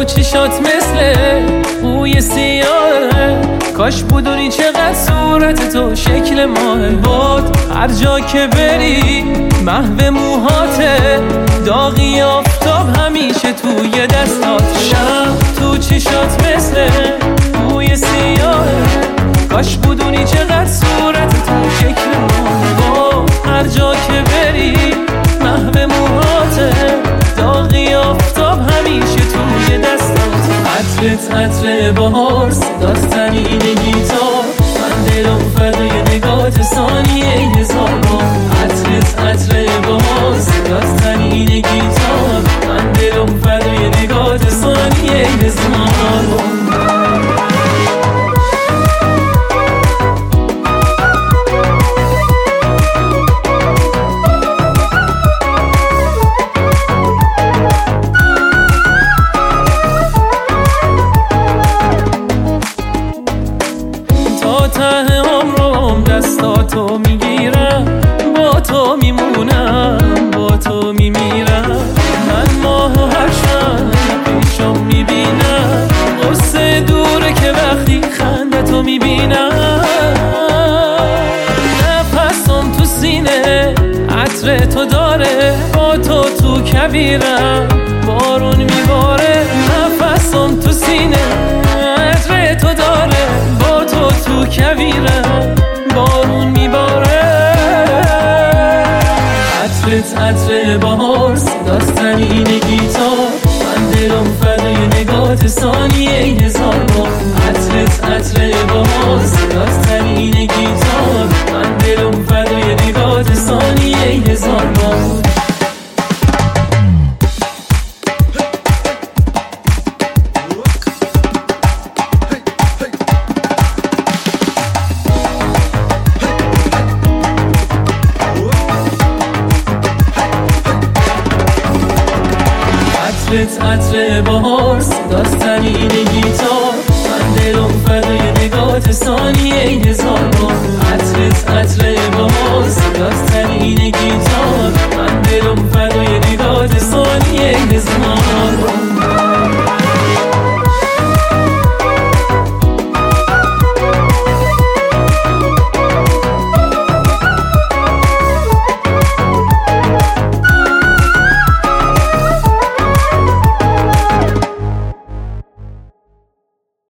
چشات مثل بوی سیاه، کاش بدونی چقدر صورت تو شکل ماه. بود هر جا که بری محو موهاته، داغی آفتاب همیشه توی دستات. شب تو چشات مثل بوی سیاه، کاش بدونی چقدر صورت تو شکل ماه. بود هر جا که بری محو موهاته، داغی آفتاب همیشه توی دستات. عطرت عطر بهار، صدات زنین گیتار، من دلم فدای نگات ثانیه هزار بار. عطرت عطر بهار، صدات زنین گیتار، من دلم فدای نگات ثانیه هزار بار. ته عمرم دستاتو میگیرم، با تو میمونم، با تو میمیرم. من ماهو هر شب پیشم میبینم، قصه دوره که وقتی خندتو میبینم. نفسم تو سینه عطر تو داره، با تو تو کبیرم بارون میباره. نفسم تو سینه عطر تو داره، با تو تو کبیرم بارون میباره. عطرت عطر بهار، صدات زنین گیتار، من دلم فدای نگات ثانیه هزار بار. عطرت عطر بهار، صدات زنین گیتار، من دلم فدای نگات ثانیه هزار بار. عطرت عطر بهار، صدات زنین گیتار، من دلم فدای نگات ثانیه هزار بار. عطرت عطر بهار، صدات زنین گیتار، من دلم